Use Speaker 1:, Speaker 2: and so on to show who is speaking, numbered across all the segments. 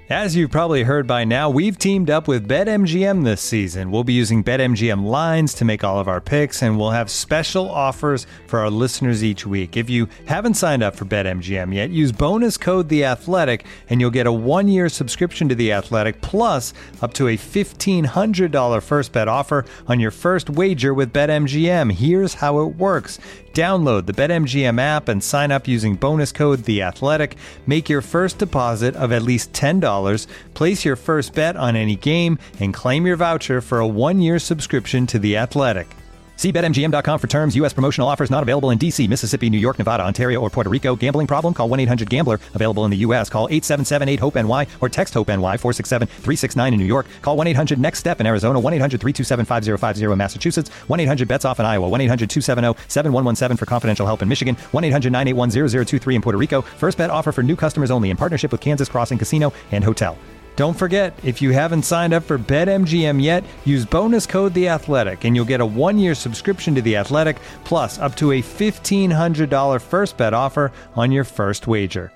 Speaker 1: As you've probably heard by now, we've teamed up with BetMGM this season. We'll be using BetMGM lines to make all of our picks, and we'll have special offers for our listeners each week. If you haven't signed up for BetMGM yet, use bonus code The Athletic, and you'll get a 1-year subscription to The Athletic, plus up to a $1,500 first bet offer on your first wager with BetMGM. Here's how it works. Download the BetMGM app and sign up using bonus code The Athletic. Make your first deposit of at least $10. Place your first bet on any game and claim your voucher for a 1-year subscription to The Athletic. See BetMGM.com for terms. U.S. promotional offers not available in D.C., Mississippi, New York, Nevada, Ontario, or Puerto Rico. Gambling problem? Call 1-800-GAMBLER. Available in the U.S. Call 877-8-HOPE-NY or text HOPE-NY 467-369 in New York. Call 1-800-NEXT-STEP in Arizona. 1-800-327-5050 in Massachusetts. 1-800-BETS-OFF in Iowa. 1-800-270-7117 for confidential help in Michigan. 1-800-981-0023 in Puerto Rico. First bet offer for new customers only in partnership with Kansas Crossing Casino and Hotel. Don't forget, if you haven't signed up for BetMGM yet, use bonus code The Athletic, and you'll get a 1-year subscription to The Athletic, plus up to a $1,500 first bet offer on your first wager.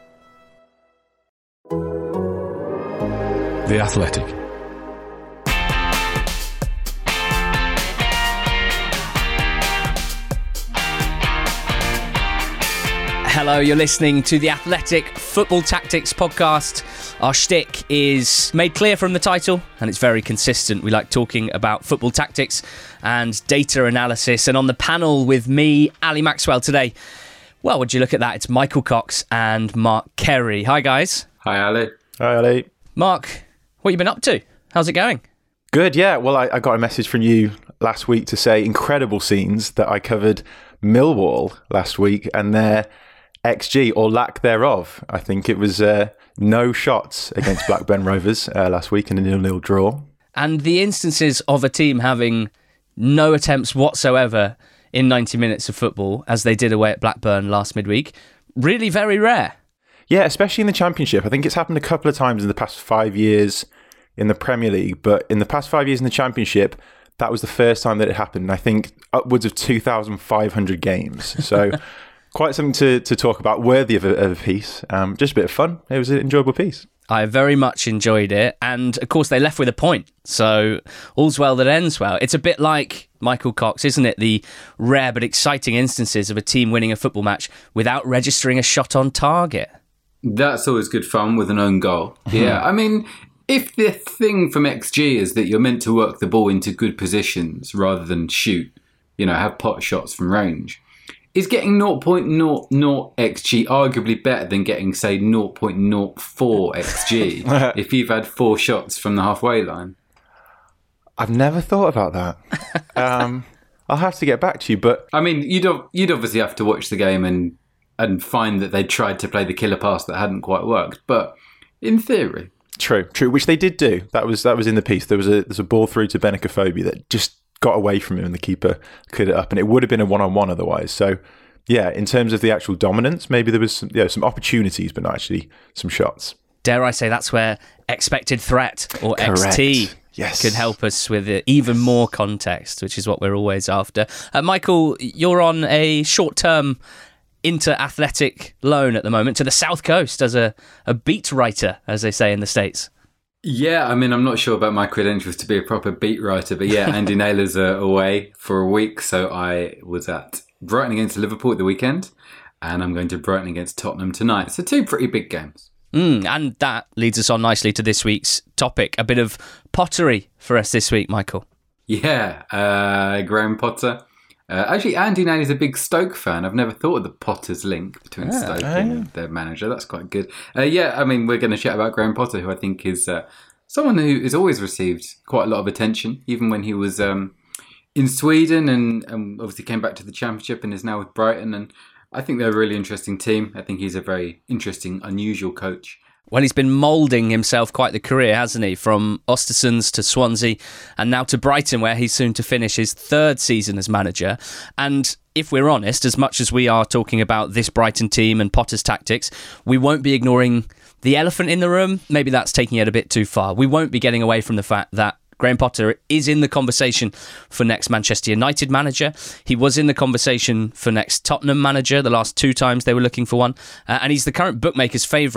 Speaker 2: The Athletic.
Speaker 3: Hello, you're listening to the Athletic Football Tactics podcast. Our shtick is made clear from the title, and it's very consistent. We like talking about football tactics and data analysis. And on the panel with me, Ali Maxwell, today, well, would you look at that? It's Michael Cox and Mark Kerry. Hi, guys.
Speaker 4: Hi, Ali.
Speaker 5: Hi, Ali.
Speaker 3: Mark, what have you been up to? How's it going?
Speaker 5: Good, yeah. Well, I got a message from you last week to say incredible scenes that I covered Millwall last week and their XG, or lack thereof. I think it was no shots against Blackburn Rovers last week in a 0-0 draw.
Speaker 3: And the instances of a team having no attempts whatsoever in 90 minutes of football, as they did away at Blackburn last midweek, really very rare.
Speaker 5: Yeah, especially in the Championship. I think it's happened a couple of times in the past 5 years in the Premier League, but in the past 5 years in the Championship, that was the first time that it happened. I think upwards of 2,500 games. So quite something to talk about, worthy of a piece. Just a bit of fun. It was an enjoyable piece.
Speaker 3: I very much enjoyed it. And of course, they left with a point. So all's well that ends well. It's a bit like Michael Cox, isn't it? The rare but exciting instances of a team winning a football match without registering a shot on target.
Speaker 4: That's always good fun with an own goal. Yeah, I mean, if the thing from XG is that you're meant to work the ball into good positions rather than shoot, have pot shots from range, is getting 0.00 XG arguably better than getting, say, 0.04 XG if you've had 4 shots from the halfway line?
Speaker 5: I've never thought about that. I'll have to get back to you, but
Speaker 4: I mean, you'd obviously have to watch the game and find that they tried to play the killer pass that hadn't quite worked. But in theory,
Speaker 5: true, which they did do. That was in the piece. There's a ball through to Benakophobia that just got away from him and the keeper cleared it up, and it would have been a one-on-one otherwise. So yeah, in terms of the actual dominance, maybe there was some opportunities, but not actually some shots.
Speaker 3: Dare I say that's where expected threat, or
Speaker 5: Correct.
Speaker 3: XT,
Speaker 5: yes,
Speaker 3: could help us with even more context, which is what we're always after. Michael, you're on a short-term inter-athletic loan at the moment to the South Coast as a beat writer, as they say in the States.
Speaker 4: Yeah, I mean, I'm not sure about my credentials to be a proper beat writer, but yeah, Andy Naylor's away for a week, so I was at Brighton against Liverpool at the weekend, and I'm going to Brighton against Tottenham tonight. So 2 pretty big games.
Speaker 3: And that leads us on nicely to this week's topic, a bit of pottery for us this week, Michael.
Speaker 4: Yeah, Graham Potter. Actually, Andy Naylor's a big Stoke fan. I've never thought of the Potters link between Stoke and their manager. That's quite good. Yeah, I mean, we're going to chat about Graham Potter, who I think is someone who has always received quite a lot of attention, even when he was in Sweden and obviously came back to the Championship and is now with Brighton. And I think they're a really interesting team. I think he's a very interesting, unusual coach.
Speaker 3: Well, he's been moulding himself quite the career, hasn't he? From Östersunds to Swansea and now to Brighton, where he's soon to finish his 3rd season as manager. And if we're honest, as much as we are talking about this Brighton team and Potter's tactics, we won't be ignoring the elephant in the room. Maybe that's taking it a bit too far. We won't be getting away from the fact that Graham Potter is in the conversation for next Manchester United manager. He was in the conversation for next Tottenham manager the last 2 times they were looking for one. And he's the current bookmaker's favourite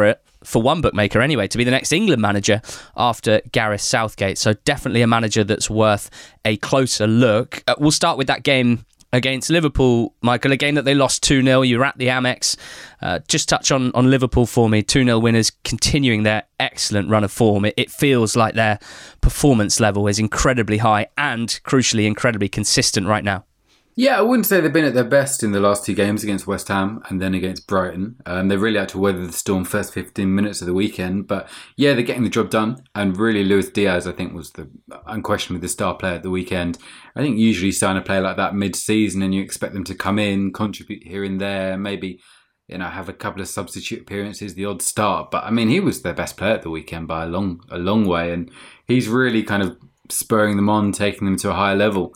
Speaker 3: for one bookmaker anyway, to be the next England manager after Gareth Southgate. So definitely a manager that's worth a closer look. We'll start with that game against Liverpool, Michael, a game that they lost 2-0. You were at the Amex. Just touch on Liverpool for me. 2-0 winners, continuing their excellent run of form. It feels like their performance level is incredibly high and, crucially, incredibly consistent right now.
Speaker 4: Yeah, I wouldn't say they've been at their best in the last two games against West Ham and then against Brighton. They really had to weather the storm first 15 minutes of the weekend. But yeah, they're getting the job done. And really, Luis Diaz, I think, was unquestionably the star player at the weekend. I think usually you sign a player like that mid-season and you expect them to come in, contribute here and there, maybe have a couple of substitute appearances, the odd start. But I mean, he was their best player at the weekend by a long way. And he's really kind of spurring them on, taking them to a higher level.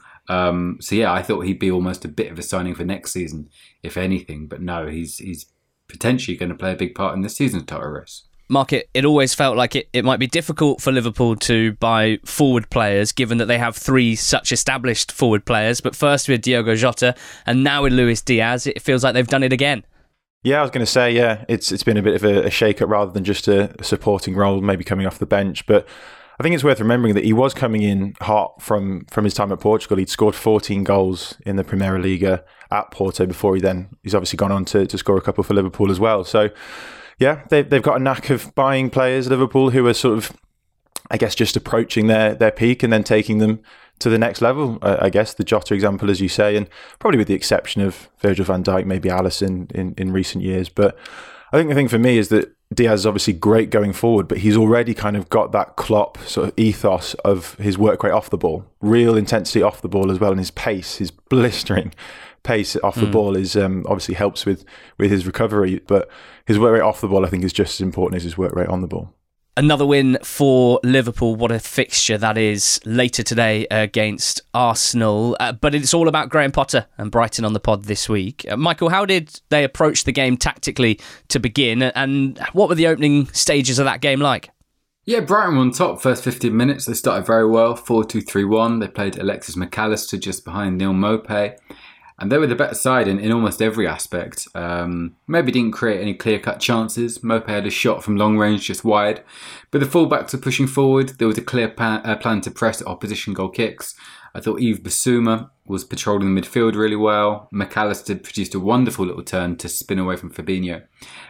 Speaker 4: So yeah, I thought he'd be almost a bit of a signing for next season, if anything. But no, he's potentially going to play a big part in this season's title race.
Speaker 3: Mark, it always felt like it might be difficult for Liverpool to buy forward players, given that they have three such established forward players. But first with Diogo Jota, and now with Luis Diaz, it feels like they've done it again. Yeah,
Speaker 5: I was going to say, it's been a bit of a shake-up rather than just a supporting role, maybe coming off the bench. But I think it's worth remembering that he was coming in hot from his time at Portugal. He'd scored 14 goals in the Primeira Liga at Porto before he's obviously gone on to score a couple for Liverpool as well. So yeah, they've got a knack of buying players, Liverpool, who are sort of, I guess, just approaching their peak and then taking them to the next level. I guess the Jota example, as you say, and probably with the exception of Virgil van Dijk, maybe Alisson in recent years. But I think the thing for me is that Diaz is obviously great going forward, but he's already kind of got that Klopp sort of ethos of his work rate off the ball, real intensity off the ball as well, and his pace, his blistering pace off the ball is obviously helps with his recovery, but his work rate off the ball I think is just as important as his work rate on the ball.
Speaker 3: Another win for Liverpool. What a fixture that is later today against Arsenal. But it's all about Graham Potter and Brighton on the pod this week. Michael, how did they approach the game tactically to begin? And what were the opening stages of that game like?
Speaker 4: Yeah, Brighton were on top first 15 minutes. They started very well, 4-2-3-1. They played Alexis McAllister just behind Neil Maupay. And they were the better side in almost every aspect. Maybe didn't create any clear-cut chances. Maupay had a shot from long range just wide. But the fullbacks were pushing forward. There was a clear plan to press opposition goal kicks. I thought Yves Bissouma was patrolling the midfield really well. McAllister produced a wonderful little turn to spin away from Fabinho.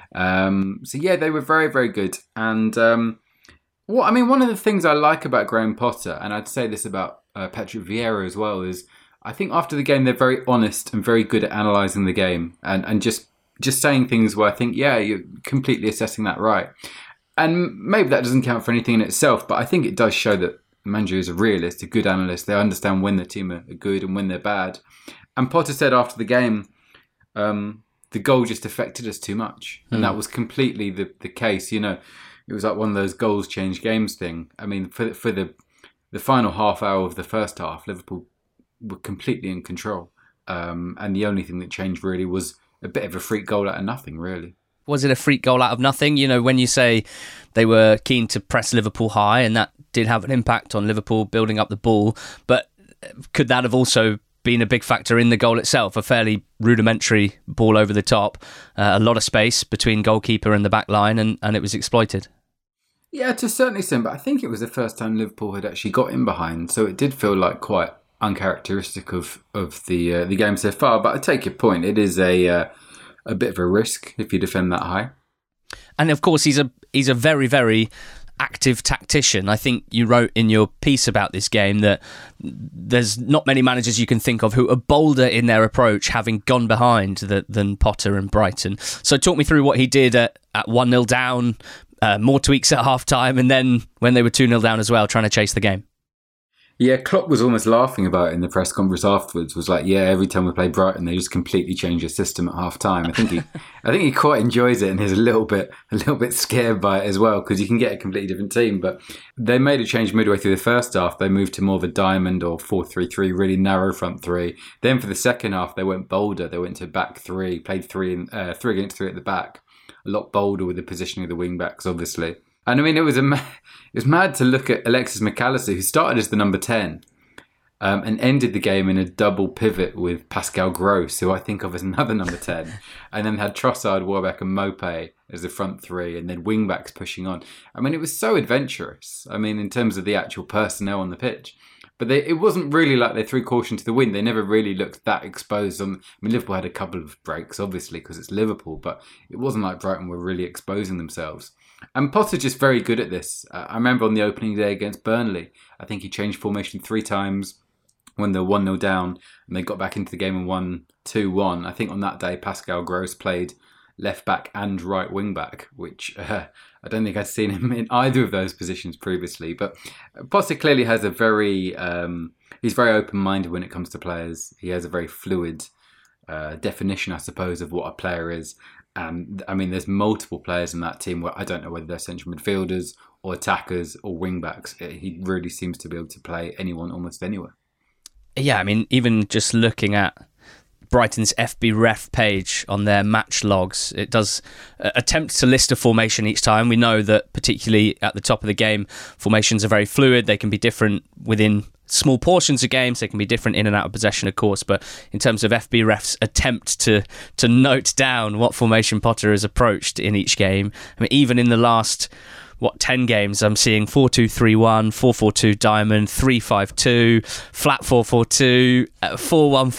Speaker 4: So yeah, they were very, very good. And one of the things I like about Graham Potter, and I'd say this about Patrick Vieira as well, is I think after the game, they're very honest and very good at analysing the game and just saying things where I think, yeah, you're completely assessing that right. And maybe that doesn't count for anything in itself, but I think it does show that the manager is a realist, a good analyst. They understand when the team are good and when they're bad. And Potter said after the game, the goal just affected us too much. And that was completely the case. It was like one of those goals change games thing. I mean, for the final half hour of the first half, Liverpool were completely in control. And the only thing that changed really was a bit of a freak goal out of nothing, really.
Speaker 3: Was it a freak goal out of nothing? When you say they were keen to press Liverpool high, and that did have an impact on Liverpool building up the ball, but could that have also been a big factor in the goal itself? A fairly rudimentary ball over the top, a lot of space between goalkeeper and the back line, and it was exploited.
Speaker 4: Yeah, to a certain extent, but I think it was the first time Liverpool had actually got in behind, so it did feel like quite uncharacteristic of the game so far. But I take your point. It is a bit of a risk if you defend that high.
Speaker 3: And of course, he's a very, very active tactician. I think you wrote in your piece about this game that there's not many managers you can think of who are bolder in their approach, having gone behind than Potter and Brighton. So talk me through what he did at 1-0 down, more tweaks at half-time, and then when they were 2-0 down as well, trying to chase the game.
Speaker 4: Yeah, Klopp was almost laughing about it in the press conference afterwards. Was like, yeah, every time we play Brighton, they just completely change the system at half time. I think he quite enjoys it, and he's a little bit scared by it as well, because you can get a completely different team. But they made a change midway through the first half. They moved to more of a diamond or 4-3-3, really narrow front three. Then for the second half, they went bolder. They went to back three, played three against three at the back. A lot bolder with the positioning of the wing backs, obviously. And I mean, it was mad to look at Alexis McAllister, who started as the number 10. and ended the game in a double pivot with Pascal Gross, who I think of as another number 10, and then had Trossard, Warbeck and Mopé as the front three, and then wing-backs pushing on. I mean, it was so adventurous, I mean, in terms of the actual personnel on the pitch. But it wasn't really like they threw caution to the wind. They never really looked that exposed. I mean, Liverpool had a couple of breaks, obviously, because it's Liverpool, but it wasn't like Brighton were really exposing themselves. And Potter's just very good at this. I remember on the opening day against Burnley, I think he changed formation 3 times when they were 1-0 down, and they got back into the game and won 2-1. I think on that day, Pascal Gross played left back and right wing back, which I don't think I'd seen him in either of those positions previously. But Potter clearly has a very, he's very open-minded when it comes to players. He has a very fluid definition, I suppose, of what a player is. And I mean, there's multiple players in that team where I don't know whether they're central midfielders or attackers or wing backs. He really seems to be able to play anyone almost anywhere.
Speaker 3: Yeah, I mean, even just looking at Brighton's FB Ref page on their match logs, it does attempt to list a formation each time. We know that particularly at the top of the game, formations are very fluid. They can be different within small portions of games. They can be different in and out of possession, of course. But in terms of FB Ref's attempt to note down what formation Potter has approached in each game, I mean, even in the last 10 games, I'm seeing 4-2-3-1, 4-4-2 diamond, 3-5-2, flat 4-4-2, 4-1-4-1,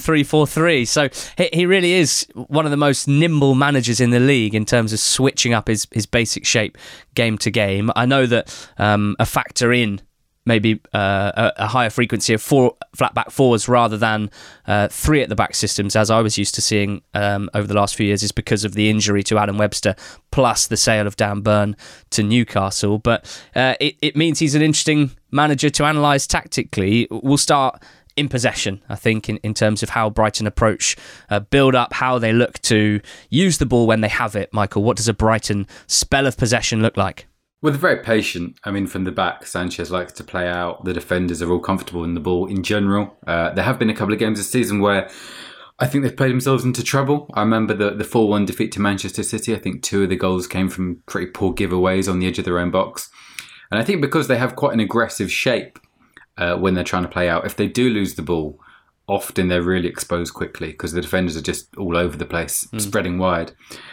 Speaker 3: 3-4-3. So he really is one of the most nimble managers in the league in terms of switching up his basic shape game to game. I know that a factor in maybe a higher frequency of 4 flat-back fours rather than 3 at-the-back systems, as I was used to seeing over the last few years, is because of the injury to Adam Webster, plus the sale of Dan Burn to Newcastle. But it means he's an interesting manager to analyse tactically. We'll start in possession, I think, in terms of how Brighton approach build-up, how they look to use the ball when they have it. Michael, what does a Brighton spell of possession look like?
Speaker 4: Well, they're very patient. I mean, from the back, Sanchez likes to play out. The defenders are all comfortable in the ball in general. There have been a couple of games this season where I think they've played themselves into trouble. I remember the 4-1 defeat to Manchester City. I think 2 of the goals came from pretty poor giveaways on the edge of their own box. And I think because they have quite an aggressive shape when they're trying to play out, if they do lose the ball, often they're really exposed quickly because the defenders are just all over the place, spreading wide.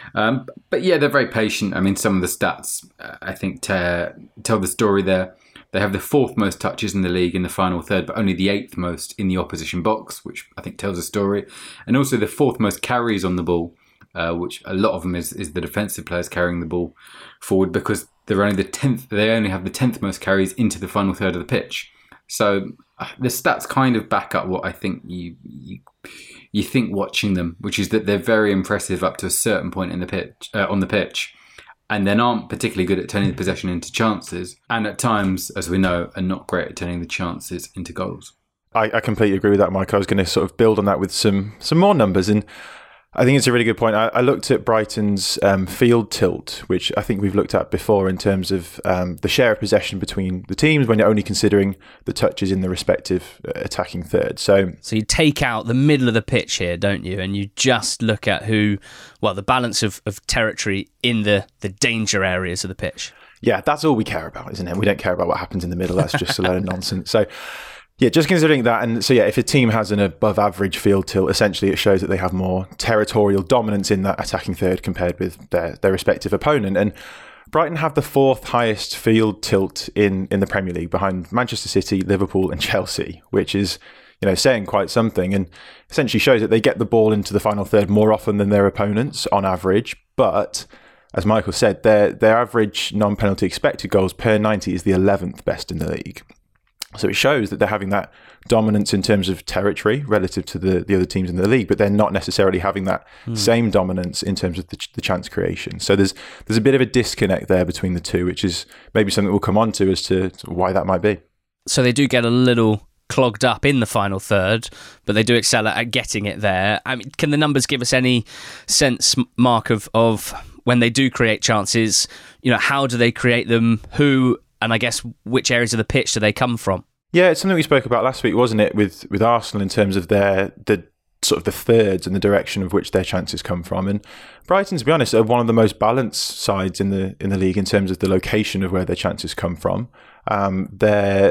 Speaker 4: But yeah, they're very patient. I mean, some of the stats, I think, tell the story there. They have the 4th most touches in the league in the final third, but only the 8th most in the opposition box, which I think tells a story. And also the 4th most carries on the ball, which a lot of them is the defensive players carrying the ball forward, because they're only the 10th. They only have the 10th most carries into the final third of the pitch. So the stats kind of back up what I think you think watching them, which is that they're very impressive up to a certain point in the pitch on the pitch, and then aren't particularly good at turning the possession into chances, and at times, as we know, are not great at turning the chances into goals.
Speaker 5: I completely agree with that, Mike. I was going to sort of build on that with some more numbers, and I think it's a really good point. I looked at Brighton's field tilt, which I think we've looked at before in terms of the share of possession between the teams when you're only considering the touches in the respective attacking third. So
Speaker 3: you take out the middle of the pitch here, don't you? And you just look at the balance of territory in the danger areas of the pitch.
Speaker 5: Yeah, that's all we care about, isn't it? We don't care about what happens in the middle. That's just a load of nonsense. So yeah, just considering that. And so, yeah, if a team has an above average field tilt, essentially it shows that they have more territorial dominance in that attacking third compared with their respective opponent. And Brighton have the 4th highest field tilt in the Premier League, behind Manchester City, Liverpool and Chelsea, which is, saying quite something, and essentially shows that they get the ball into the final third more often than their opponents on average. But as Michael said, their average non-penalty expected goals per 90 is the 11th best in the league. So it shows that they're having that dominance in terms of territory relative to the other teams in the league, but they're not necessarily having that same dominance in terms of the chance creation. So there's a bit of a disconnect there between the two, which is maybe something we'll come on to as to why that might be.
Speaker 3: So they do get a little clogged up in the final third, but they do excel at getting it there. I mean, can the numbers give us any sense, Mark, of when they do create chances, how do they create them, who, and I guess which areas of the pitch do they come from?
Speaker 5: Yeah, it's something we spoke about last week, wasn't it, with Arsenal in terms of the sort of the thirds and the direction of which their chances come from. And Brighton, to be honest, are one of the most balanced sides in the league in terms of the location of where their chances come from. Their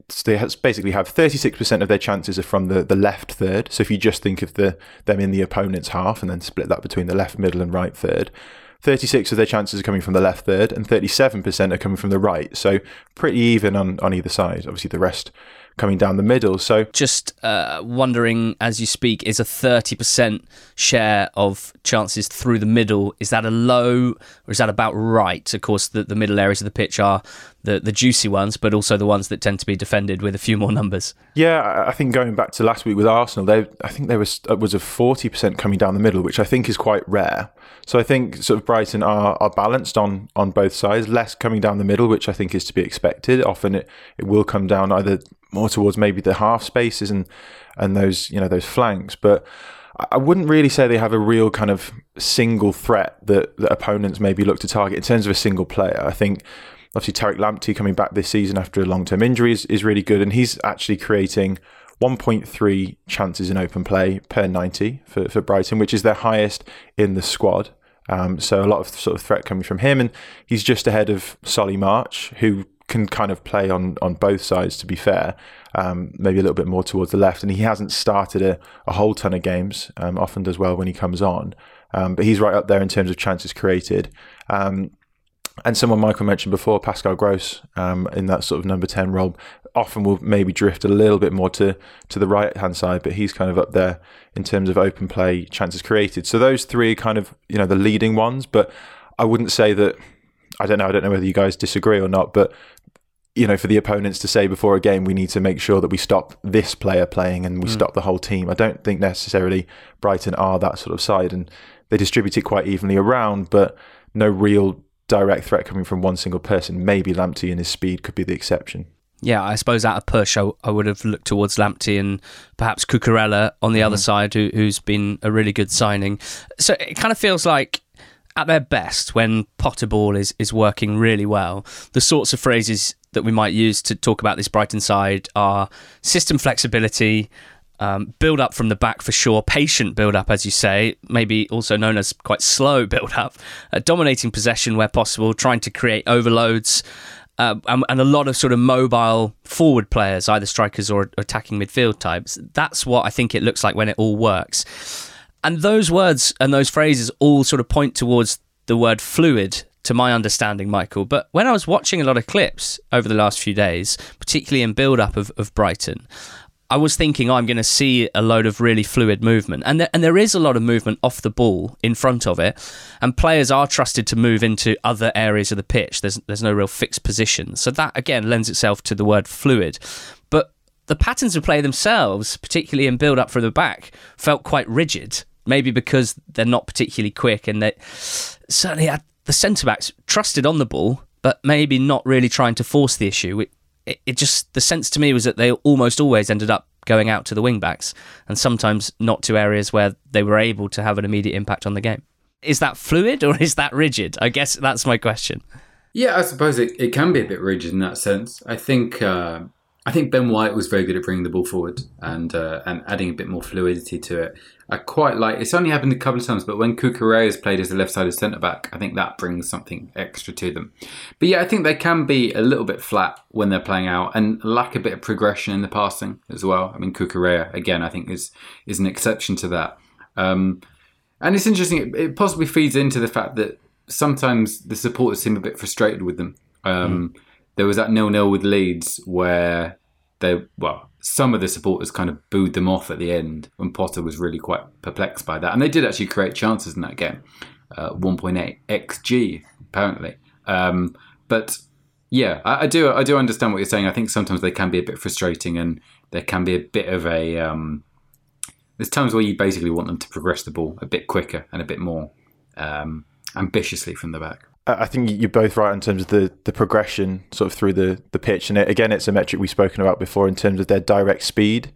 Speaker 5: basically have 36% of their chances are from the left third. So if you just think of them in the opponent's half and then split that between the left, middle and right third, 36 of their chances are coming from the left third and 37% are coming from the right. So pretty even on either side. Obviously the rest coming down the middle. So
Speaker 3: just wondering, as you speak, is a 30% share of chances through the middle, is that a low or is that about right? Of course, the middle areas of the pitch are the juicy ones, but also the ones that tend to be defended with a few more numbers.
Speaker 5: Yeah, I think going back to last week with Arsenal, I think there was upwards of 40% coming down the middle, which I think is quite rare. So I think sort of Brighton are balanced on both sides, less coming down the middle, which I think is to be expected. Often it will come down either more towards maybe the half spaces and those flanks, but I wouldn't really say they have a real kind of single threat that opponents maybe look to target in terms of a single player. I think obviously Tariq Lamptey coming back this season after a long-term injury is really good, and he's actually creating 1.3 chances in open play per 90 for Brighton, which is their highest in the squad. So a lot of sort of threat coming from him, and he's just ahead of Solly March, who can kind of play on both sides, to be fair, maybe a little bit more towards the left, and he hasn't started a whole ton of games, often does well when he comes on, but he's right up there in terms of chances created. And someone Michael mentioned before, Pascal Gross, in that sort of number 10 role, often will maybe drift a little bit more to the right-hand side, but he's kind of up there in terms of open play chances created. So those three are kind of, the leading ones, but I wouldn't say that, I don't know whether you guys disagree or not, but for the opponents to say before a game, we need to make sure that we stop this player playing and we stop the whole team. I don't think necessarily Brighton are that sort of side, and they distribute it quite evenly around, but no real direct threat coming from one single person. Maybe Lamptey and his speed could be the exception.
Speaker 3: Yeah, I suppose at a push, I would have looked towards Lamptey and perhaps Cucurella on the other side, who's been a really good signing. So it kind of feels like at their best, when Potter ball is working really well, the sorts of phrases that we might use to talk about this Brighton side are system flexibility, build up from the back for sure, patient build up, as you say, maybe also known as quite slow build up, dominating possession where possible, trying to create overloads, and a lot of sort of mobile forward players, either strikers or attacking midfield types. That's what I think it looks like when it all works. And those words and those phrases all sort of point towards the word fluid, to my understanding, Michael. But when I was watching a lot of clips over the last few days, particularly in build-up of Brighton, I was thinking, I'm going to see a load of really fluid movement. And there is a lot of movement off the ball in front of it. And players are trusted to move into other areas of the pitch. There's no real fixed position. So that, again, lends itself to the word fluid. But the patterns of play themselves, particularly in build-up from the back, felt quite rigid. Maybe because they're not particularly quick, and they certainly had the centre-backs trusted on the ball, but maybe not really trying to force the issue. It just, the sense to me was that they almost always ended up going out to the wing-backs, and sometimes not to areas where they were able to have an immediate impact on the game. Is that fluid or is that rigid? I guess that's my question.
Speaker 4: Yeah, I suppose it can be a bit rigid in that sense. I think Ben White was very good at bringing the ball forward and adding a bit more fluidity to it. I quite like, it's only happened a couple of times, but when Cucurella has played as a left-sided centre-back, I think that brings something extra to them. But yeah, I think they can be a little bit flat when they're playing out and lack a bit of progression in the passing as well. I mean, Cucurella, again, I think is an exception to that. And it's interesting, it possibly feeds into the fact that sometimes the supporters seem a bit frustrated with them. There was that 0-0 with Leeds where some of the supporters kind of booed them off at the end when Potter was really quite perplexed by that. And they did actually create chances in that game. 1.8 XG, apparently. But yeah, I do understand what you're saying. I think sometimes they can be a bit frustrating, and there can be a bit of a... there's times where you basically want them to progress the ball a bit quicker and a bit more ambitiously from the back.
Speaker 5: I think you're both right in terms of the progression sort of through the pitch. And again, it's a metric we've spoken about before in terms of their direct speed.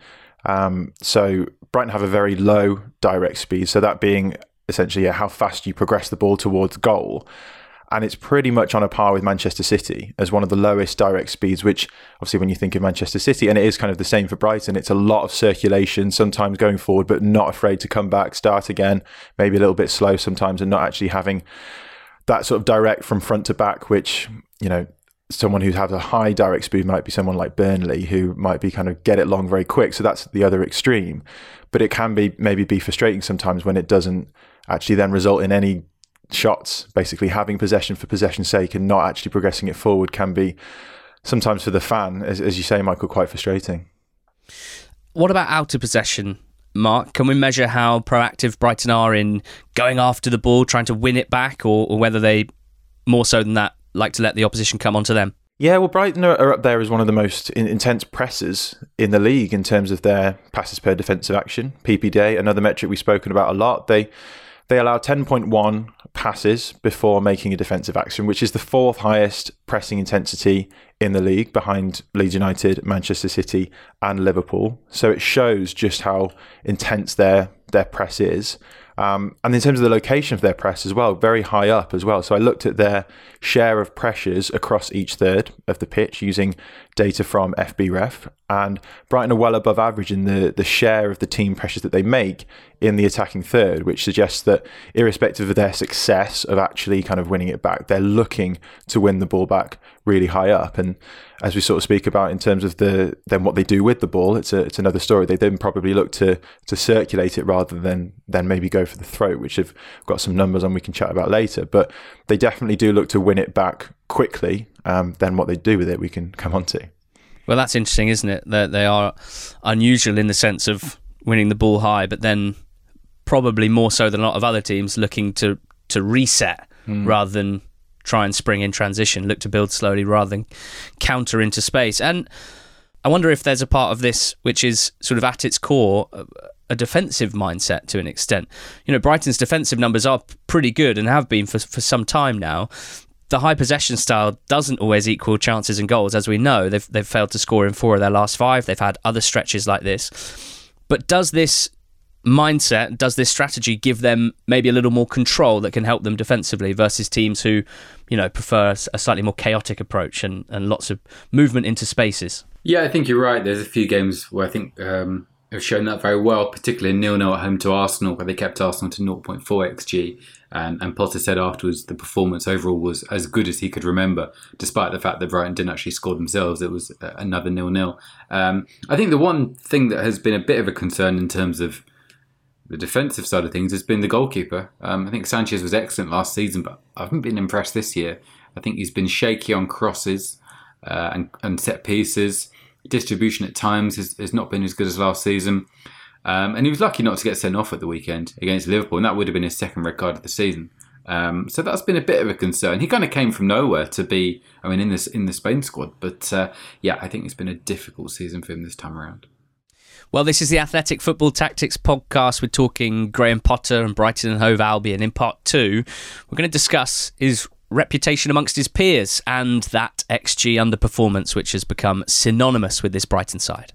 Speaker 5: So Brighton have a very low direct speed. So that being essentially how fast you progress the ball towards goal. And it's pretty much on a par with Manchester City as one of the lowest direct speeds, which obviously when you think of Manchester City, and it is kind of the same for Brighton, it's a lot of circulation, sometimes going forward, but not afraid to come back, start again, maybe a little bit slow sometimes, and not actually having that sort of direct from front to back, which, someone who has a high direct speed might be someone like Burnley, who might be kind of get it long very quick. So that's the other extreme. But it can be maybe be frustrating sometimes when it doesn't actually then result in any shots. Basically, having possession for possession's sake and not actually progressing it forward can be sometimes for the fan, as you say, Michael, quite frustrating.
Speaker 3: What about out of possession, Mark? Can we measure how proactive Brighton are in going after the ball, trying to win it back, or whether they, more so than that, like to let the opposition come onto them?
Speaker 5: Yeah, well, Brighton are up there as one of the most intense pressers in the league in terms of their passes per defensive action, PPD, another metric we've spoken about a lot. They allow 10.1 passes before making a defensive action, which is the fourth highest pressing intensity in the league, behind Leeds United, Manchester City and Liverpool. So it shows just how intense their press is. And in terms of the location of their press as well, very high up as well. So I looked at their share of pressures across each third of the pitch using data from FBref, and Brighton are well above average in the share of the team pressures that they make in the attacking third, which suggests that irrespective of their success of actually kind of winning it back, they're looking to win the ball back really high up. And as we sort of speak about in terms of then what they do with the ball, it's another story. They then probably look to circulate it rather than maybe go for the throat, which have got some numbers on we can chat about later. But they definitely do look to win it back quickly. Then what they do with it, we can come on to.
Speaker 3: Well, that's interesting, isn't it? That they are unusual in the sense of winning the ball high, but then probably more so than a lot of other teams looking to reset rather than try and spring in transition, look to build slowly rather than counter into space. And I wonder if there's a part of this which is sort of at its core a defensive mindset to an extent. You know, Brighton's defensive numbers are pretty good and have been for some time now. The high possession style doesn't always equal chances and goals, as we know. They've failed to score in 4 of their last 5. They've had other stretches like this. But does this mindset, does this strategy give them maybe a little more control that can help them defensively versus teams who, you know, prefer a slightly more chaotic approach and lots of movement into spaces?
Speaker 4: Yeah, I think you're right. There's a few games where I think have shown that very well, particularly 0-0 at home to Arsenal, where they kept Arsenal to 0.4 XG. And Potter said afterwards the performance overall was as good as he could remember, despite the fact that Brighton didn't actually score themselves. It was another 0-0. I think the one thing that has been a bit of a concern in terms of the defensive side of things has been the goalkeeper. I think Sanchez was excellent last season, but I haven't been impressed this year. I think he's been shaky on crosses and set pieces. Distribution at times has not been as good as last season. And he was lucky not to get sent off at the weekend against Liverpool, and that would have been his second red card of the season. So that's been a bit of a concern. He kind of came from nowhere to be, in the Spain squad. But I think it's been a difficult season for him this time around.
Speaker 3: Well, this is the Athletic Football Tactics podcast. We're talking Graham Potter and Brighton and Hove Albion. In part 2, we're going to discuss his reputation amongst his peers and that XG underperformance, which has become synonymous with this Brighton side.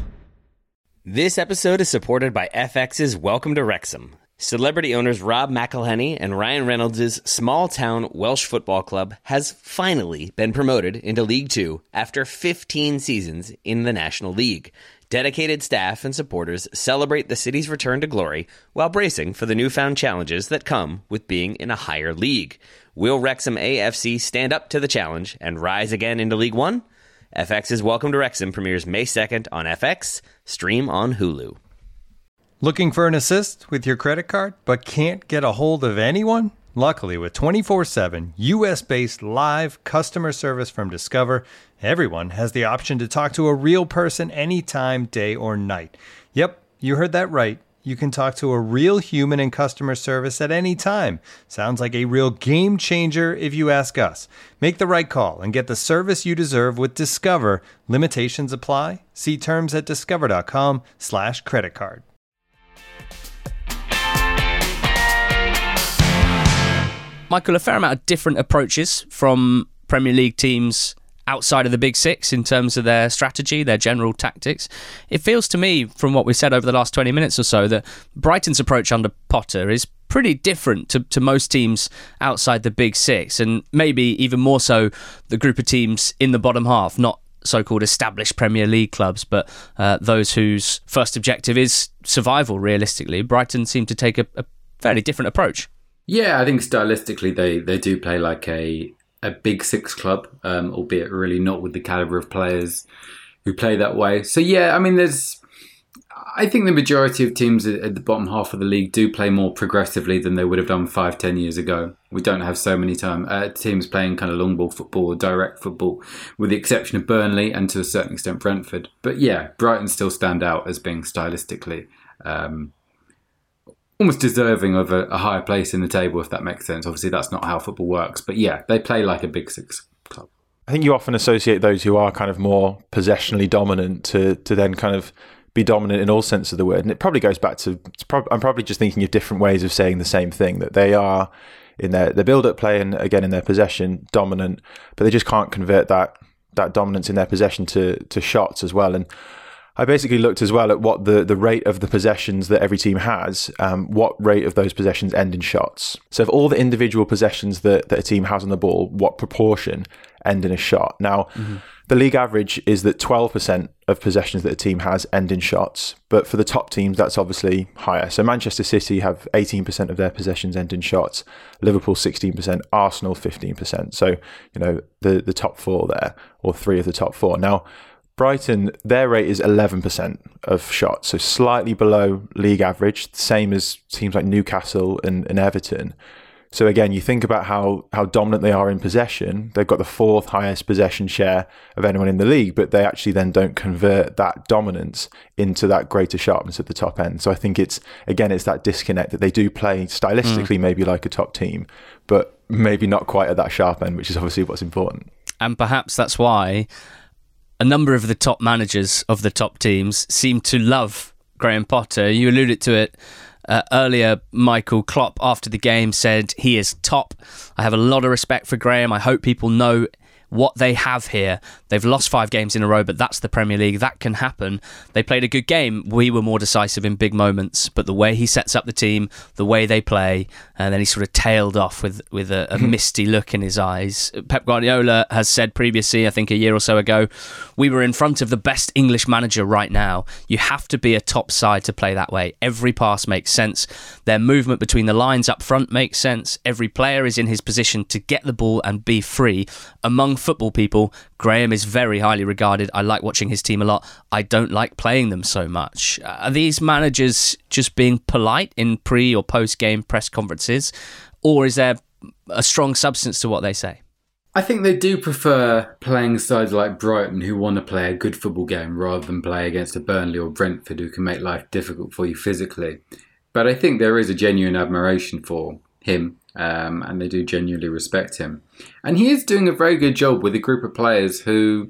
Speaker 6: This episode is supported by FX's Welcome to Wrexham. Celebrity owners Rob McElhenney and Ryan Reynolds' small-town Welsh football club has finally been promoted into League Two after 15 seasons in the National League. Dedicated staff and supporters celebrate the city's return to glory while bracing for the newfound challenges that come with being in a higher league. Will Wrexham AFC stand up to the challenge and rise again into League One? FX's Welcome to Wrexham premieres May 2nd on FX, stream on Hulu.
Speaker 1: Looking for an assist with your credit card, but can't get a hold of anyone? Luckily, with 24/7 US-based live customer service from Discover, everyone has the option to talk to a real person anytime, day or night. Yep, you heard that right. You can talk to a real human in customer service at any time. Sounds like a real game changer if you ask us. Make the right call and get the service you deserve with Discover. Limitations apply. See terms at discover.com/creditcard.
Speaker 3: Michael, a fair amount of different approaches from Premier League teams outside of the Big Six in terms of their strategy, their general tactics. It feels to me, from what we've said over the last 20 minutes or so, that Brighton's approach under Potter is pretty different to most teams outside the Big Six, and maybe even more so the group of teams in the bottom half, not so-called established Premier League clubs, but those whose first objective is survival, realistically. Brighton seem to take a fairly different approach.
Speaker 4: Yeah, I think stylistically they do play like a a big six club, albeit really not with the calibre of players who play that way. So yeah, I mean, I think the majority of teams at the bottom half of the league do play more progressively than they would have done 5-10 years ago. We don't have so many teams playing kind of long ball football or direct football, with the exception of Burnley and to a certain extent Brentford. But yeah, Brighton still stand out as being stylistically almost deserving of a higher place in the table, if that makes sense. Obviously, that's not how football works. But yeah, they play like a big six club.
Speaker 5: I think you often associate those who are kind of more possessionally dominant to then kind of be dominant in all sense of the word. And it probably goes back to, I'm probably just thinking of different ways of saying the same thing, that they are in their build-up play and again in their possession dominant, but they just can't convert that dominance in their possession to shots as well. And I basically looked as well at what the rate of the possessions that every team has, what rate of those possessions end in shots. So of all the individual possessions that a team has on the ball, what proportion end in a shot? Now, the league average is that 12% of possessions that a team has end in shots. But for the top teams, that's obviously higher. So Manchester City have 18% of their possessions end in shots, Liverpool 16%, Arsenal 15%. So, the top four there, or three of the top four. Now, Brighton, their rate is 11% of shots, so slightly below league average, same as teams like Newcastle and Everton. So again, you think about how dominant they are in possession. They've got the fourth highest possession share of anyone in the league, but they actually then don't convert that dominance into that greater sharpness at the top end. So I think it's that disconnect that they do play stylistically maybe like a top team, but maybe not quite at that sharp end, which is obviously what's important.
Speaker 3: And perhaps that's why a number of the top managers of the top teams seem to love Graham Potter. You alluded to it earlier. Michael Klopp, after the game, said he is top. I have a lot of respect for Graham. I hope people know what they have here. They've lost 5 games in a row, but that's the Premier League. That can happen. They played a good game. We were more decisive in big moments, but the way he sets up the team, the way they play, and then he sort of tailed off with a misty look in his eyes. Pep Guardiola has said previously, I think a year or so ago, we were in front of the best English manager right now. You have to be a top side to play that way. Every pass makes sense. Their movement between the lines up front makes sense. Every player is in his position to get the ball and be free. Among football people, Graham is very highly regarded. I like watching his team a lot. I don't like playing them so much. Are these managers just being polite in pre or post-game press conferences, or is there a strong substance to what they say?
Speaker 4: I think they do prefer playing sides like Brighton, who want to play a good football game, rather than play against a Burnley or Brentford, who can make life difficult for you physically. But I think there is a genuine admiration for him, and they do genuinely respect him. And he is doing a very good job with a group of players who,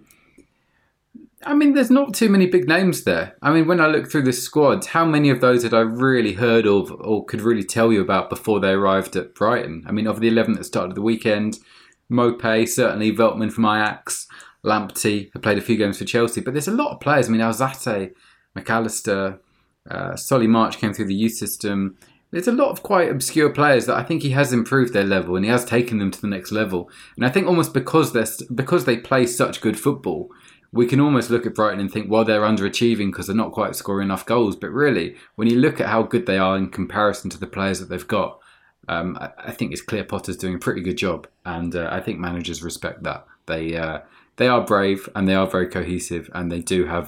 Speaker 4: I mean, there's not too many big names there. I mean, when I look through the squad, how many of those had I really heard of or could really tell you about before they arrived at Brighton? I mean, of the 11 that started the weekend, Mopé, certainly Veltman from Ajax, Lamptey, who played a few games for Chelsea. But there's a lot of players. I mean, Alzate, McAllister, Solly March came through the youth system. There's a lot of quite obscure players that I think he has improved their level and he has taken them to the next level. And I think almost because they play such good football, we can almost look at Brighton and think, well, they're underachieving because they're not quite scoring enough goals. But really, when you look at how good they are in comparison to the players that they've got, I think it's clear Potter's doing a pretty good job. And I think managers respect that. They are brave and they are very cohesive, and they do have...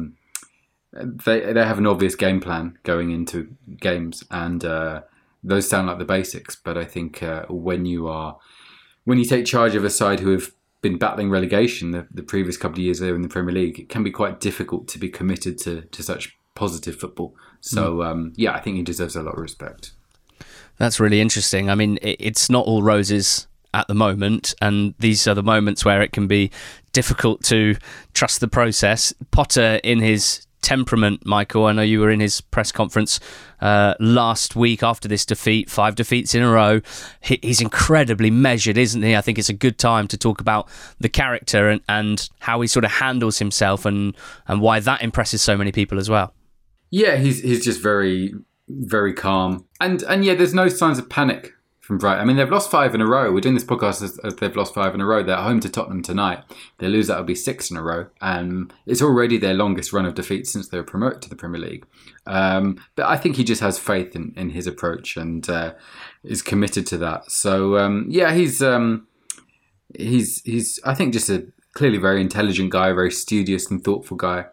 Speaker 4: They have an obvious game plan going into games, and those sound like the basics. But I think when you take charge of a side who have been battling relegation the previous couple of years there in the Premier League, it can be quite difficult to be committed to such positive football. So I think he deserves a lot of respect.
Speaker 3: That's really interesting. I mean, it's not all roses at the moment, and these are the moments where it can be difficult to trust the process. Potter, in his temperament, Michael, I know you were in his press conference last week after this defeat, 5 defeats in a row. He's incredibly measured, isn't he? I think it's a good time to talk about the character and how he sort of handles himself and why that impresses so many people as well.
Speaker 4: Yeah, he's just very, very calm. And yeah, there's no signs of panic from Brighton. I mean, they've lost 5 in a row. We're doing this podcast as they've lost 5 in a row. They're home to Tottenham tonight. They lose, that'll be 6 in a row. And it's already their longest run of defeats since they were promoted to the Premier League. But I think he just has faith in his approach and is committed to that. So, he's I think just a clearly very intelligent guy, very studious and thoughtful guy.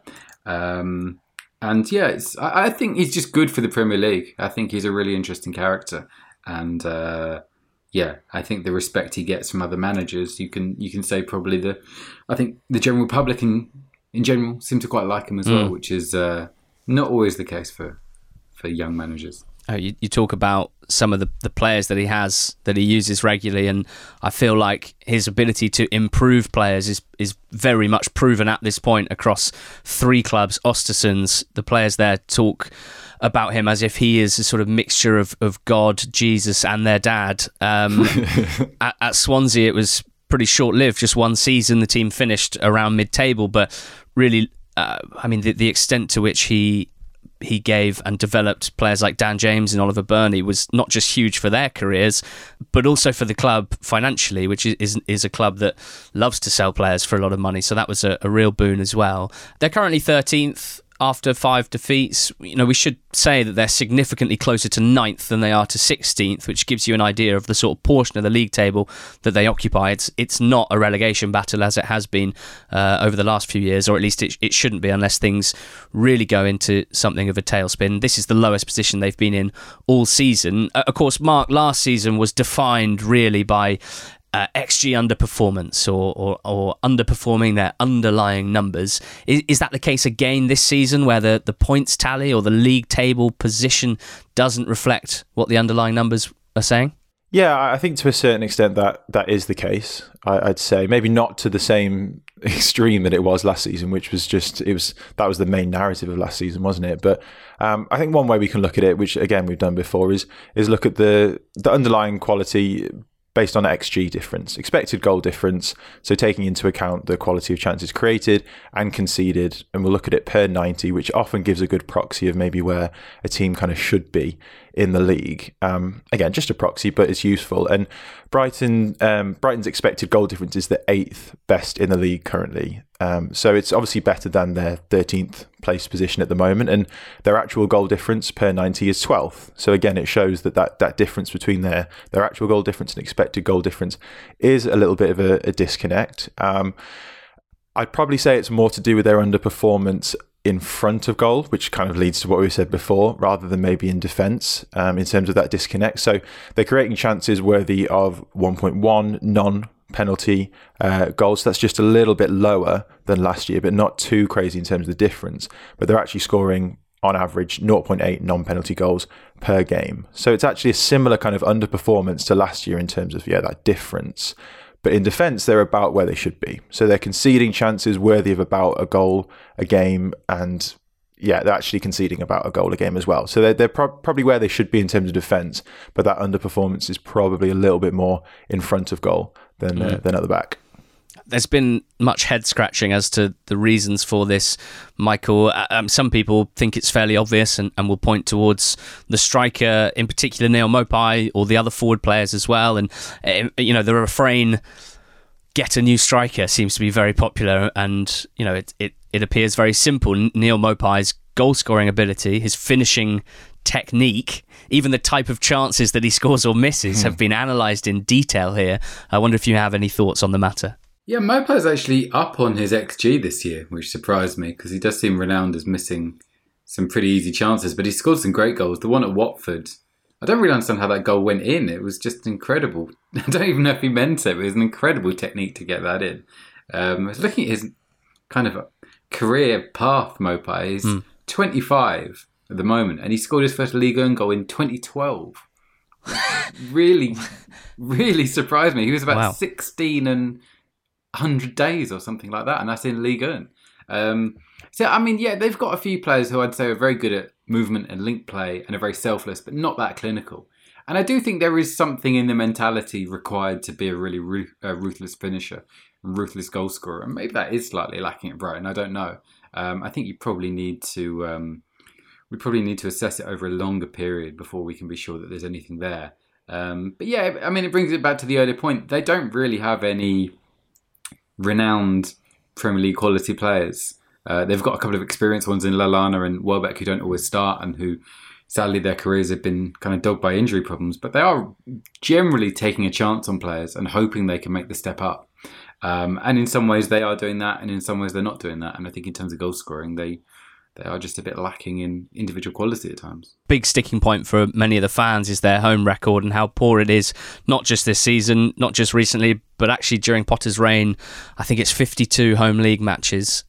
Speaker 4: And yeah, I think he's just good for the Premier League. I think he's a really interesting character, and yeah, I think the respect he gets from other managers, you can say probably I think the general public in general seem to quite like him as well, which is not always the case for young managers.
Speaker 3: Oh, you talk about some of the players that he uses regularly, and I feel like his ability to improve players is very much proven at this point across 3 clubs. Östersunds, the players there talk about him as if he is a sort of mixture of God, Jesus and their dad. At Swansea, it was pretty short-lived, just 1 season. The team finished around mid-table, but really, I mean, the extent to which he gave and developed players like Dan James and Oliver Burnley was not just huge for their careers, but also for the club financially, which is a club that loves to sell players for a lot of money. So that was a real boon as well. They're currently 13th after 5 defeats. You know, we should say that they're significantly closer to 9th than they are to 16th, which gives you an idea of the sort of portion of the league table that they occupy. It's not a relegation battle as it has been over the last few years, or at least it shouldn't be unless things really go into something of a tailspin. This is the lowest position they've been in all season. Of course, Mark, last season was defined really by XG underperformance or underperforming their underlying numbers. Is that the case again this season, where the points tally or the league table position doesn't reflect what the underlying numbers are saying?
Speaker 5: Yeah, I think to a certain extent that is the case. I'd say maybe not to the same extreme that it was last season, which was that was the main narrative of last season, wasn't it? But I think one way we can look at it, which again we've done before, is look at the underlying quality based on XG difference, expected goal difference, so taking into account the quality of chances created and conceded, and we'll look at it per 90, which often gives a good proxy of maybe where a team kind of should be in the league. Again, just a proxy, but it's useful. And Brighton's expected goal difference is the 8th best in the league currently. So it's obviously better than their 13th place position at the moment, and their actual goal difference per 90 is 12th. So again, it shows that difference between their actual goal difference and expected goal difference is a little bit of a disconnect. I'd probably say it's more to do with their underperformance in front of goal, which kind of leads to what we said before, rather than maybe in defence, in terms of that disconnect. So they're creating chances worthy of 1.1 non-penalty goals. That's just a little bit lower than last year, but not too crazy in terms of the difference. But they're actually scoring, on average, 0.8 non-penalty goals per game. So it's actually a similar kind of underperformance to last year in terms of, that difference. But in defence, they're about where they should be. So they're conceding chances worthy of about a goal a game, and they're actually conceding about a goal a game as well. So they're probably where they should be in terms of defence, but that underperformance is probably a little bit more in front of goal than at the back.
Speaker 3: There's been much head scratching as to the reasons for this, Michael. Some people think it's fairly obvious and will point towards the striker, in particular Neal Maupay, or the other forward players as well. And the refrain "get a new striker" seems to be very popular, and it appears very simple. Neal Maupay's goal scoring ability, his finishing technique, even the type of chances that he scores or misses have been analysed in detail here. I wonder if you have any thoughts on the matter.
Speaker 4: Yeah, Maupay's actually up on his XG this year, which surprised me because he does seem renowned as missing some pretty easy chances, but he scored some great goals. The one at Watford, I don't really understand how that goal went in. It was just incredible. I don't even know if he meant it, but it was an incredible technique to get that in. I was looking at his kind of career path, Maupay. He's 25 at the moment, and he scored his first Ligue 1 goal in 2012. Really, really surprised me. He was about 16 and 100 days or something like that, and that's in Ligue 1. So, I mean, they've got a few players who I'd say are very good at movement and link play and are very selfless, but not that clinical. And I do think there is something in the mentality required to be a really ruthless finisher, ruthless goal scorer, and maybe that is slightly lacking at Brighton. I don't know. I think you probably need to assess it over a longer period before we can be sure that there's anything there. But yeah, I mean, it brings it back to the earlier point. They don't really have any renowned Premier League quality players. They've got a couple of experienced ones in Lallana and Welbeck who don't always start and who sadly their careers have been kind of dogged by injury problems, but they are generally taking a chance on players and hoping they can make the step up. And in some ways they are doing that, and in some ways they're not doing that. And I think in terms of goal scoring, they are just a bit lacking in individual quality at times.
Speaker 3: Big sticking point for many of the fans is their home record and how poor it is, not just this season, not just recently, but actually during Potter's reign. I think it's 52 home league matches,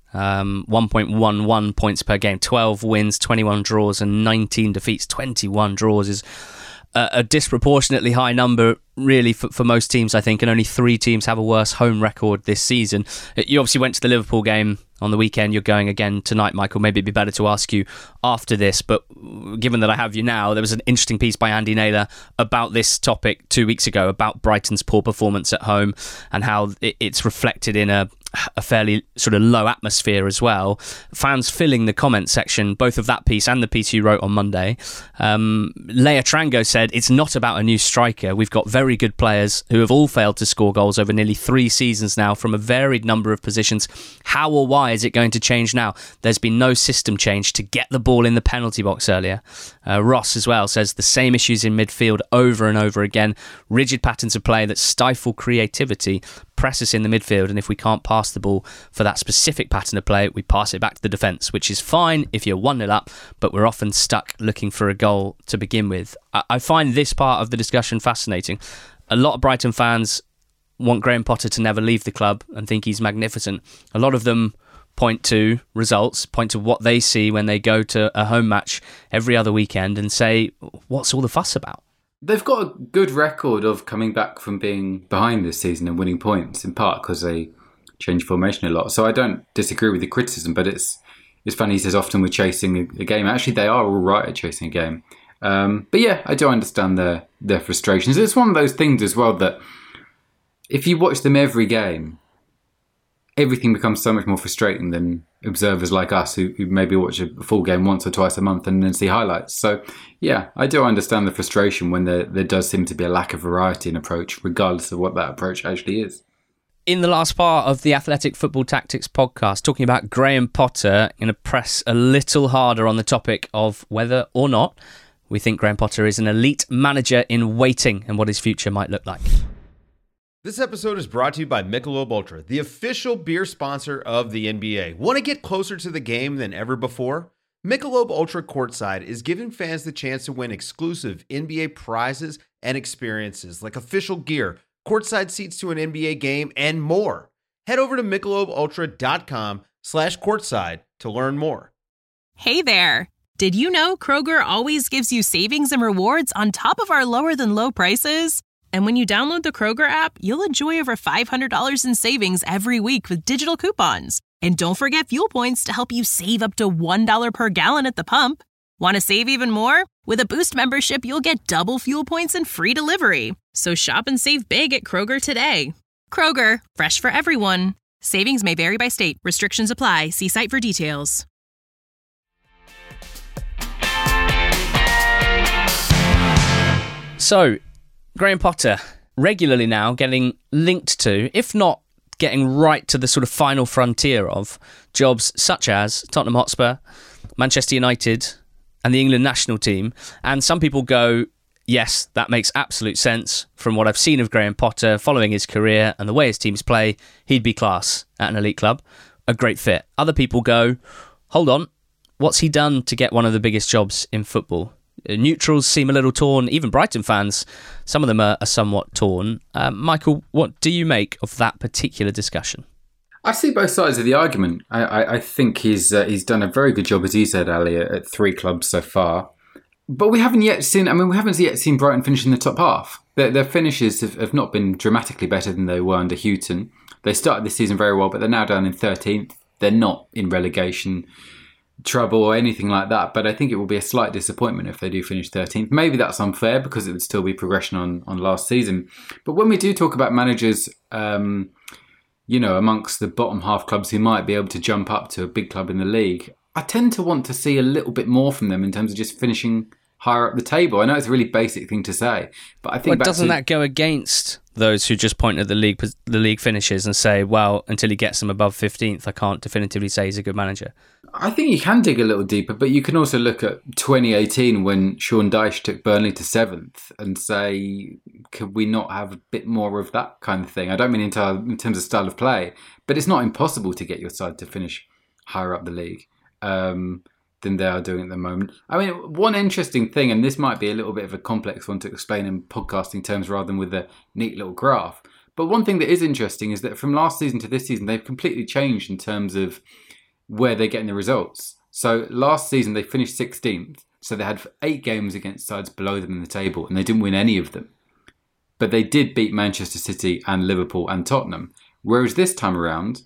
Speaker 3: 1.11 points per game, 12 wins, 21 draws and 19 defeats. 21 draws is a disproportionately high number, really, for most teams, I think, and only 3 teams have a worse home record this season. You obviously went to the Liverpool game on the weekend. You're going again tonight, Michael. Maybe it'd be better to ask you after this, but given that I have you now, there was an interesting piece by Andy Naylor about this topic 2 weeks ago, about Brighton's poor performance at home and how it's reflected in a fairly sort of low atmosphere as well. Fans filling the comment section, both of that piece and the piece you wrote on Monday. Leia Trango said, it's not about a new striker. We've got very good players who have all failed to score goals over nearly 3 seasons now from a varied number of positions. How or why is it going to change now? There's been no system change to get the ball in the penalty box earlier. Ross as well says the same issues in midfield over and over again. Rigid patterns of play that stifle creativity, press us in the midfield, and if we can't pass the ball for that specific pattern of play, we pass it back to the defence, which is fine if you're 1-0 up, but we're often stuck looking for a goal to begin with. I find this part of the discussion fascinating. A lot of Brighton fans want Graham Potter to never leave the club and think he's magnificent. A lot of them point to results, point to what they see when they go to a home match every other weekend and say, what's all the fuss about?
Speaker 4: They've got a good record of coming back from being behind this season and winning points, in part because they change formation a lot. So I don't disagree with the criticism, but it's funny, he says often we're chasing a game. Actually, they are all right at chasing a game. But yeah, I do understand their frustrations. It's one of those things as well that if you watch them every game, everything becomes so much more frustrating than observers like us who maybe watch a full game once or twice a month and then see highlights. So yeah, I do understand the frustration when there does seem to be a lack of variety in approach, regardless of what that approach actually is.
Speaker 3: In the last part of the Athletic Football Tactics podcast, talking about Graham Potter, I'm going to press a little harder on the topic of whether or not we think Graham Potter is an elite manager in waiting and what his future might look like.
Speaker 7: This episode is brought to you by Michelob Ultra, the official beer sponsor of the NBA. Want to get closer to the game than ever before? Michelob Ultra Courtside is giving fans the chance to win exclusive NBA prizes and experiences like official gear, courtside seats to an NBA game, and more. Head over to MichelobUltra.com/courtside to learn more.
Speaker 8: Hey there! Did you know Kroger always gives you savings and rewards on top of our lower than low prices? And when you download the Kroger app, you'll enjoy over $500 in savings every week with digital coupons. And don't forget fuel points to help you save up to $1 per gallon at the pump. Want to save even more? With a Boost membership, you'll get double fuel points and free delivery. So shop and save big at Kroger today. Kroger, fresh for everyone. Savings may vary by state. Restrictions apply. See site for details.
Speaker 3: So, Graham Potter, regularly now getting linked to, if not getting right to the sort of final frontier of, jobs such as Tottenham Hotspur, Manchester United, and the England national team. And some people go, yes, that makes absolute sense. From what I've seen of Graham Potter, following his career and the way his teams play, he'd be class at an elite club. A great fit. Other people go, hold on, what's he done to get one of the biggest jobs in football? Neutrals seem a little torn. Even Brighton fans, some of them are somewhat torn. Michael, what do you make of that particular discussion?
Speaker 4: I see both sides of the argument. I think he's done a very good job, as you said, Ali, at 3 clubs so far. But we haven't yet seen Brighton finish in the top half. Their finishes have not been dramatically better than they were under Houghton. They started this season very well, but they're now down in 13th. They're not in relegation trouble or anything like that, but I think it will be a slight disappointment if they do finish 13th. Maybe that's unfair because it would still be progression on last season. But when we do talk about managers, amongst the bottom half clubs who might be able to jump up to a big club in the league, I tend to want to see a little bit more from them in terms of just finishing higher up the table. I know it's a really basic thing to say, but I think
Speaker 3: doesn't that go against those who just point at the league finishes and say, well, until he gets them above 15th, I can't definitively say he's a good manager?
Speaker 4: I think you can dig a little deeper, but you can also look at 2018 when Sean Dyche took Burnley to 7th and say, could we not have a bit more of that kind of thing? I don't mean in terms of style of play, but it's not impossible to get your side to finish higher up the league than they are doing at the moment. I mean, one interesting thing, and this might be a little bit of a complex one to explain in podcasting terms rather than with a neat little graph, but one thing that is interesting is that from last season to this season, they've completely changed in terms of where they're getting the results. So last season they finished 16th, so they had 8 games against sides below them in the table and they didn't win any of them. But they did beat Manchester City and Liverpool and Tottenham. Whereas this time around,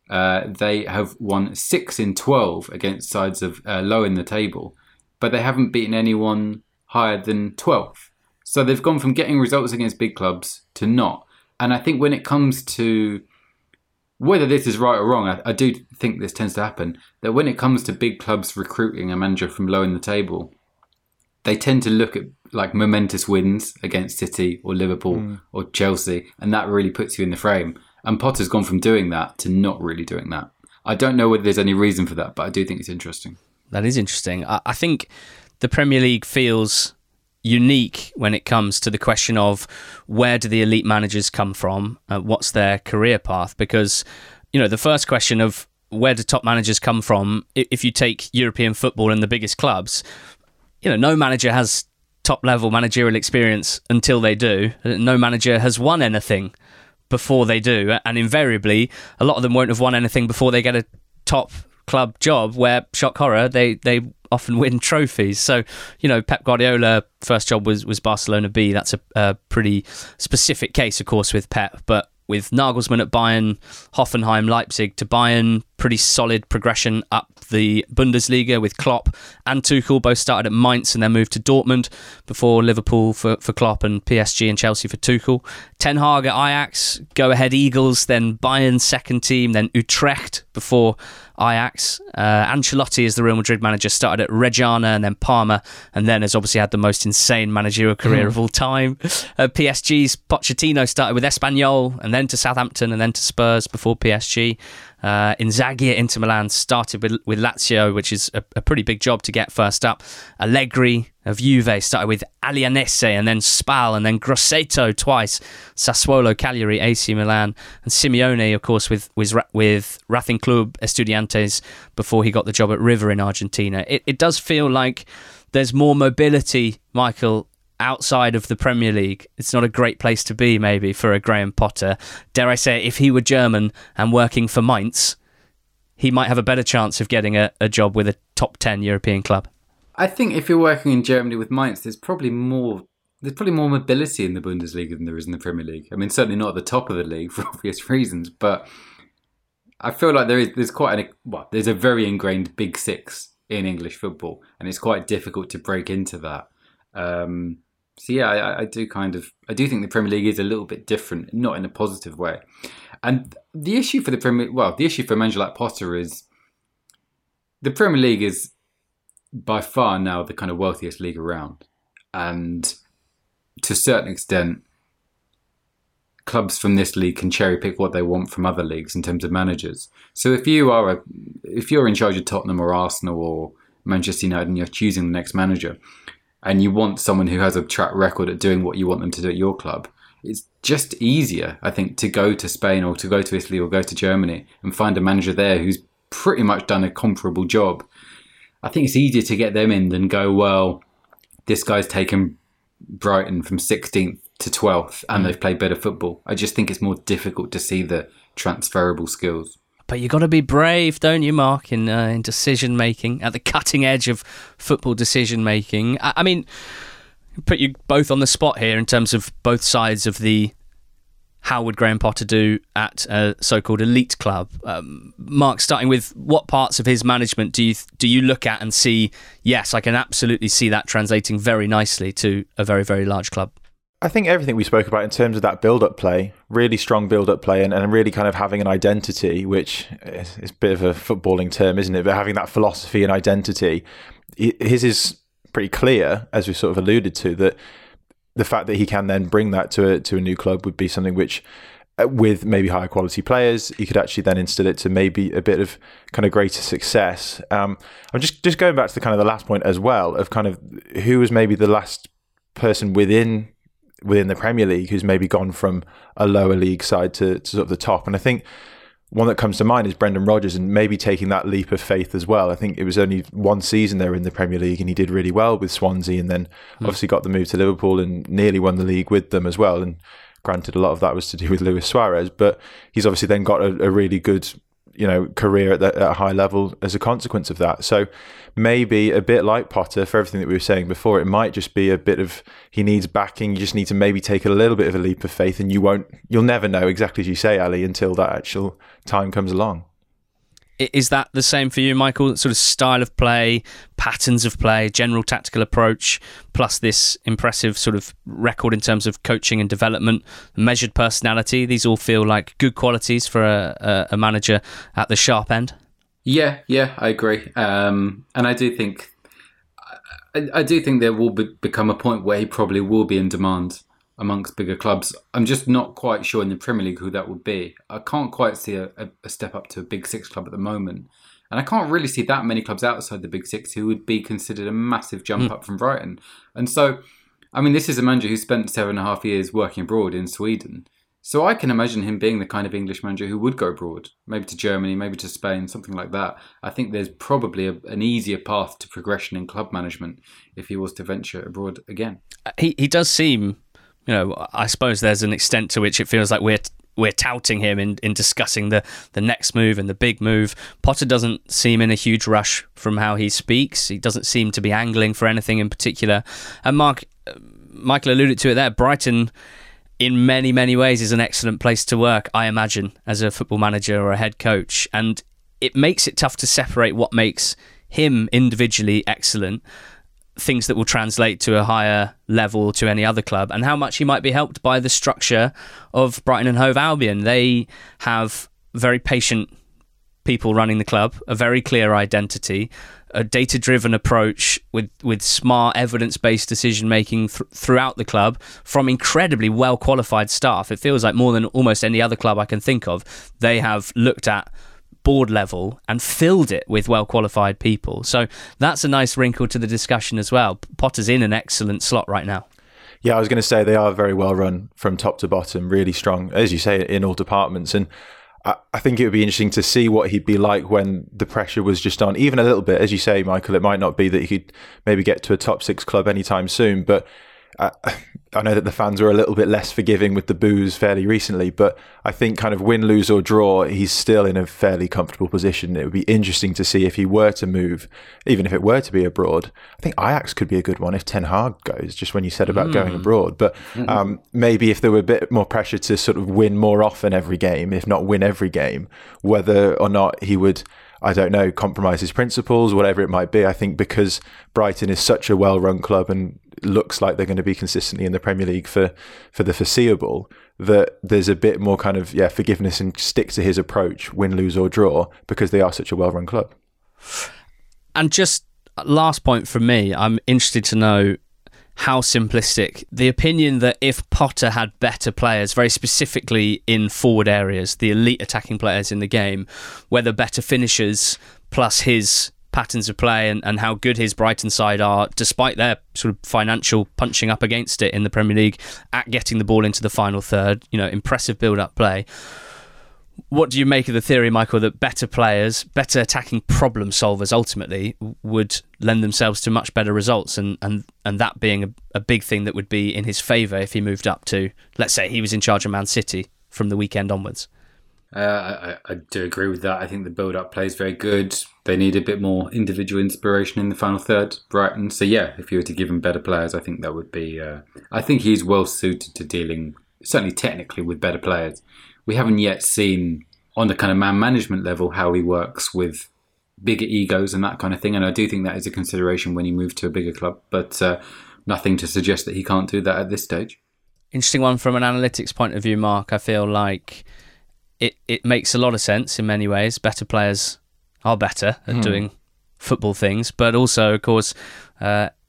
Speaker 4: they have won 6 in 12 against sides of low in the table, but they haven't beaten anyone higher than 12th. So they've gone from getting results against big clubs to not. And I think when it comes to whether this is right or wrong, I do think this tends to happen, that when it comes to big clubs recruiting a manager from low in the table, they tend to look at like momentous wins against City or Liverpool or Chelsea, and that really puts you in the frame. And Potter's gone from doing that to not really doing that. I don't know whether there's any reason for that, but I do think it's interesting.
Speaker 3: That is interesting. I think the Premier League feels unique when it comes to the question of where do the elite managers come from, what's their career path, because the first question of where do top managers come from, if you take European football and the biggest clubs, no manager has top level managerial experience until they do. No manager has won anything before they do, and invariably a lot of them won't have won anything before they get a top club job where, shock horror, they often win trophies. So, Pep Guardiola, first job was Barcelona B. That's a pretty specific case, of course, with Pep. But with Nagelsmann at Bayern, Hoffenheim, Leipzig to Bayern, pretty solid progression up the Bundesliga with Klopp and Tuchel. Both started at Mainz and then moved to Dortmund before Liverpool for Klopp and PSG and Chelsea for Tuchel. Ten Hag at Ajax, go ahead Eagles, then Bayern second team, then Utrecht before Ajax. Ancelotti is the Real Madrid manager, started at Reggiana and then Parma, and then has obviously had the most insane managerial career of all time. PSG's Pochettino started with Espanyol and then to Southampton and then to Spurs before PSG. Inzaghi at Inter Milan started with Lazio, which is a pretty big job to get first up. Allegri of Juve started with Alianese and then Spal and then Grosseto twice. Sassuolo, Cagliari, AC Milan, and Simeone, of course, with Racing Club Estudiantes before he got the job at River in Argentina. It does feel like there's more mobility, Michael, outside of the Premier League. It's not a great place to be, maybe, for a Graham Potter. Dare I say, if he were German and working for Mainz, he might have a better chance of getting a job with a top 10 European club.
Speaker 4: I think if you're working in Germany with Mainz, there's probably more mobility in the Bundesliga than there is in the Premier League. I mean, certainly not at the top of the league for obvious reasons, but I feel like there's a very ingrained Big Six in English football, and it's quite difficult to break into that. So yeah, I do think the Premier League is a little bit different, not in a positive way. And the issue for a manager like Potter is the Premier League is by far now the kind of wealthiest league around, and to a certain extent, clubs from this league can cherry pick what they want from other leagues in terms of managers. So if you're in charge of Tottenham or Arsenal or Manchester United and you're choosing the next manager, and you want someone who has a track record at doing what you want them to do at your club, it's just easier, I think, to go to Spain or to go to Italy or go to Germany and find a manager there who's pretty much done a comparable job. I think it's easier to get them in than go, well, this guy's taken Brighton from 16th to 12th and they've played better football. I just think it's more difficult to see the transferable skills.
Speaker 3: But you got to be brave, don't you, Mark, in decision making, at the cutting edge of football decision making. I mean, put you both on the spot here in terms of both sides of the how would Graham Potter do at a so-called elite club. Mark, starting with what parts of his management do you look at and see, yes, I can absolutely see that translating very nicely to a very, very large club?
Speaker 5: I think everything we spoke about in terms of that build-up play, really strong build-up play and really kind of having an identity, which is a bit of a footballing term, isn't it? But having that philosophy and identity, his is pretty clear, as we sort of alluded to, that the fact that he can then bring that to a new club would be something which with maybe higher quality players, he could actually then instill it to maybe a bit of kind of greater success. I'm just going back to the kind of the last point as well of kind of who was maybe the last person within the Premier League who's maybe gone from a lower league side to sort of the top. And I think one that comes to mind is Brendan Rodgers, and maybe taking that leap of faith as well. I think it was only one season there in the Premier League and he did really well with Swansea, and then obviously got the move to Liverpool and nearly won the league with them as well. And granted, a lot of that was to do with Luis Suarez, but he's obviously then got a really good, career at a high level as a consequence of that. So maybe a bit like Potter, for everything that we were saying before, it might just be a bit of, he needs backing. You just need to maybe take a little bit of a leap of faith, and you'll never know, exactly as you say, Ali, until that actual time comes along.
Speaker 3: Is that the same for you, Michael? Sort of style of play, patterns of play, general tactical approach, plus this impressive sort of record in terms of coaching and development, measured personality. These all feel like good qualities for a manager at the sharp end. Yeah,
Speaker 4: I agree. And I do think there will become a point where he probably will be in demand amongst bigger clubs. I'm just not quite sure in the Premier League who that would be. I can't quite see a step up to a Big Six club at the moment. And I can't really see that many clubs outside the Big Six who would be considered a massive jump up from Brighton. And so, I mean, this is a manager who spent 7.5 years working abroad in Sweden. So I can imagine him being the kind of English manager who would go abroad, maybe to Germany, maybe to Spain, something like that. I think there's probably an easier path to progression in club management if he was to venture abroad again.
Speaker 3: He does seem... I suppose there's an extent to which it feels like we're touting him in discussing the next move and the big move. Potter doesn't seem in a huge rush from how he speaks. He doesn't seem to be angling for anything in particular. And Michael alluded to it there. Brighton, in many, many ways, is an excellent place to work, I imagine, as a football manager or a head coach. And it makes it tough to separate what makes him individually excellent, things that will translate to a higher level to any other club, and how much he might be helped by the structure of Brighton and Hove Albion. They have very patient people running the club, a very clear identity, a data-driven approach with smart, evidence-based decision-making throughout the club from incredibly well-qualified staff. It feels like more than almost any other club I can think of, they have looked at board level and filled it with well-qualified people. So that's a nice wrinkle to the discussion as well. Potter's in an excellent slot right now.
Speaker 5: Yeah, I was going to say they are very well run from top to bottom, really strong, as you say, in all departments. And I think it would be interesting to see what he'd be like when the pressure was just on, even a little bit. As you say, Michael, it might not be that he could maybe get to a top 6 club anytime soon, but I know that the fans were a little bit less forgiving with the boos fairly recently, but I think kind of win, lose or draw, he's still in a fairly comfortable position. It would be interesting to see if he were to move, even if it were to be abroad. I think Ajax could be a good one if Ten Hag goes, just when you said about going abroad. But maybe if there were a bit more pressure to sort of win more often every game, if not win every game, whether or not he would, I don't know, compromise his principles, whatever it might be. I think because Brighton is such a well-run club and looks like they're going to be consistently in the Premier League for the foreseeable, that there's a bit more kind of forgiveness and stick to his approach, win, lose or draw, because they are such a well-run club.
Speaker 3: And just last point from me, I'm interested to know how simplistic the opinion that if Potter had better players, very specifically in forward areas, the elite attacking players in the game, whether better finishers plus his patterns of play and how good his Brighton side are, despite their sort of financial punching up against it in the Premier League, at getting the ball into the final third, impressive build-up play. What do you make of the theory, Michael, that better players, better attacking problem solvers ultimately would lend themselves to much better results, and that being a big thing that would be in his favour if he moved up to, let's say he was in charge of Man City from the weekend onwards?
Speaker 4: I do agree with that. I think the build-up play is very good. They need a bit more individual inspiration in the final third, Brighton. So yeah, if you were to give him better players, I think that would be... I think he's well suited to dealing, certainly technically, with better players. We haven't yet seen, on the kind of man management level, how he works with bigger egos and that kind of thing. And I do think that is a consideration when he moves to a bigger club. But nothing to suggest that he can't do that at this stage.
Speaker 3: Interesting one from an analytics point of view, Mark. I feel like it makes a lot of sense in many ways. Better players are better at doing football things. But also, of course,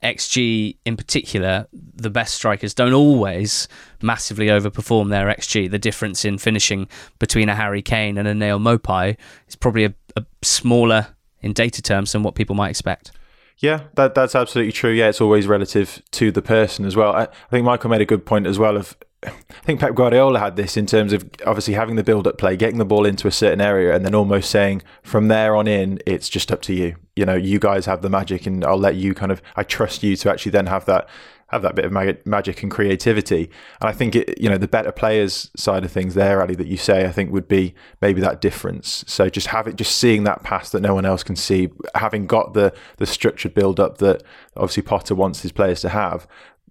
Speaker 3: XG in particular, the best strikers don't always massively overperform their XG. The difference in finishing between a Harry Kane and a Neil Maupay is probably a smaller in data terms than what people might expect.
Speaker 5: Yeah, that's absolutely true. Yeah, it's always relative to the person as well. I think Michael made a good point as well of, I think Pep Guardiola had this in terms of obviously having the build-up play, getting the ball into a certain area and then almost saying from there on in, it's just up to you. You know, you guys have the magic and I'll let you I trust you to actually then have that bit of magic and creativity. And I think the better players side of things there, Ali, that you say, I think would be maybe that difference. So just seeing that pass that no one else can see, having got the structured build up that obviously Potter wants his players to have.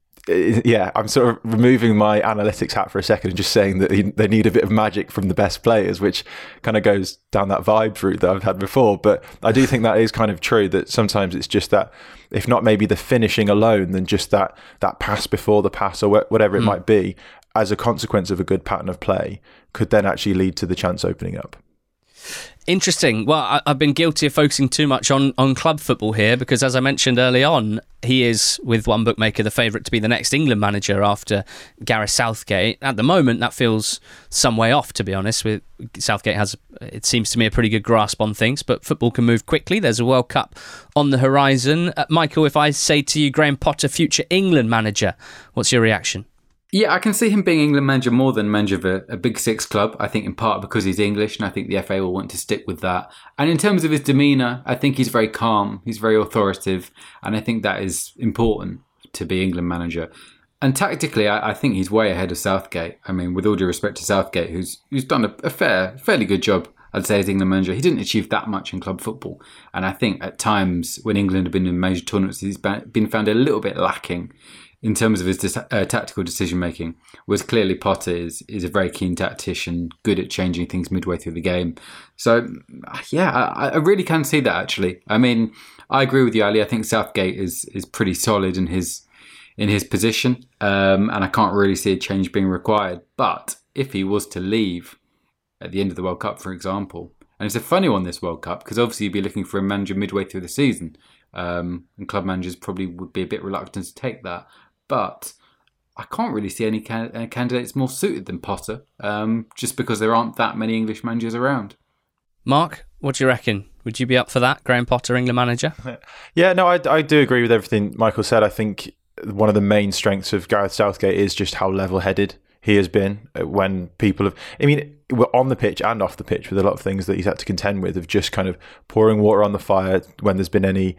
Speaker 5: Yeah, I'm sort of removing my analytics hat for a second and just saying that they need a bit of magic from the best players, which kind of goes down that vibes route that I've had before. But I do think that is kind of true, that sometimes it's just that, if not maybe the finishing alone, then just that pass before the pass or whatever it might be, as a consequence of a good pattern of play, could then actually lead to the chance opening up.
Speaker 3: Interesting. Well, I've been guilty of focusing too much on club football here because, as I mentioned early on, he is, with one bookmaker, the favourite to be the next England manager after Gareth Southgate. At the moment, that feels some way off, to be honest. With Southgate has, it seems to me, a pretty good grasp on things, but football can move quickly. There's a World Cup on the horizon. Michael, if I say to you, Graham Potter, future England manager, what's your reaction?
Speaker 4: Yeah, I can see him being England manager more than manager of a Big Six club, I think in part because he's English, and I think the FA will want to stick with that. And in terms of his demeanour, I think he's very calm, he's very authoritative, and I think that is important to be England manager. And tactically, I think he's way ahead of Southgate. I mean, with all due respect to Southgate, who's done a fairly good job, I'd say, as England manager. He didn't achieve that much in club football. And I think at times when England have been in major tournaments, he's been found a little bit lacking in terms of his tactical decision-making, whereas clearly Potter is a very keen tactician, good at changing things midway through the game. So, yeah, I really can see that, actually. I mean, I agree with you, Ali. I think Southgate is pretty solid in his position, and I can't really see a change being required. But if he was to leave at the end of the World Cup, for example, and it's a funny one, this World Cup, because obviously you'd be looking for a manager midway through the season, and club managers probably would be a bit reluctant to take that. But I can't really see any candidates more suited than Potter, just because there aren't that many English managers around.
Speaker 3: Mark, what do you reckon? Would you be up for that, Graham Potter, England manager?
Speaker 5: Yeah, no, I do agree with everything Michael said. I think one of the main strengths of Gareth Southgate is just how level-headed he has been when people have... I mean, we're on the pitch and off the pitch with a lot of things that he's had to contend with, of just kind of pouring water on the fire when there's been any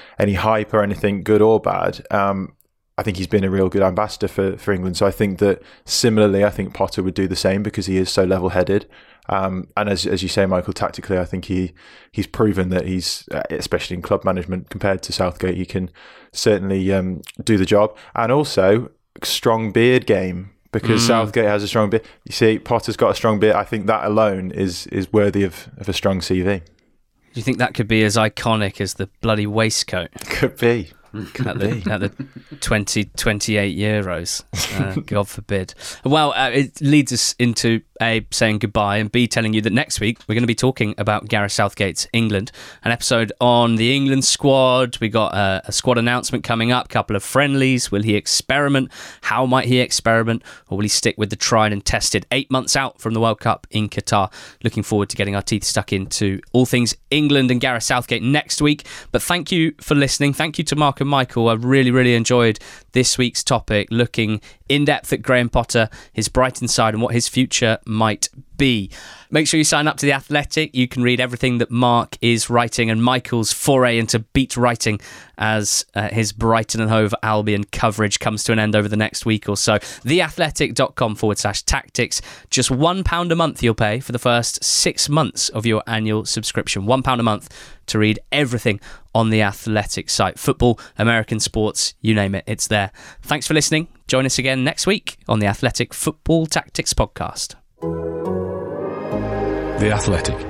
Speaker 5: hype or anything, good or bad. I think he's been a real good ambassador for England. So I think that similarly, I think Potter would do the same because he is so level-headed. And as you say, Michael, tactically, I think he's proven that he's, especially in club management compared to Southgate, he can certainly do the job. And also, strong beard game, because Southgate has a strong beard. You see, Potter's got a strong beard. I think that alone is worthy of a strong CV. Do
Speaker 3: you think that could be as iconic as the bloody waistcoat?
Speaker 5: Could be.
Speaker 3: At the 2028 Euros, God forbid. Well, it leads us into A, saying goodbye, and B, telling you that next week we're going to be talking about Gareth Southgate's England, an episode on the England squad. We got a squad announcement coming up, a couple of friendlies. Will he experiment? How might he experiment? Or will he stick with the tried and tested 8 months out from the World Cup in Qatar? Looking forward to getting our teeth stuck into all things England and Gareth Southgate next week. But thank you for listening. Thank you to Mark and Michael. I've really enjoyed this week's topic, looking in depth at Graham Potter, his Brighton side, and what his future might be. Make sure you sign up to The Athletic. You can read everything that Mark is writing and Michael's foray into beat writing as his Brighton and Hove Albion coverage comes to an end over the next week or so. theathletic.com/tactics. Just £1 a month you'll pay for the first 6 months of your annual subscription. £1 a month to read everything on The Athletic site. Football, American sports, you name it, it's there. Thanks for listening. Join us again next week on The Athletic Football Tactics Podcast.
Speaker 2: The Athletic.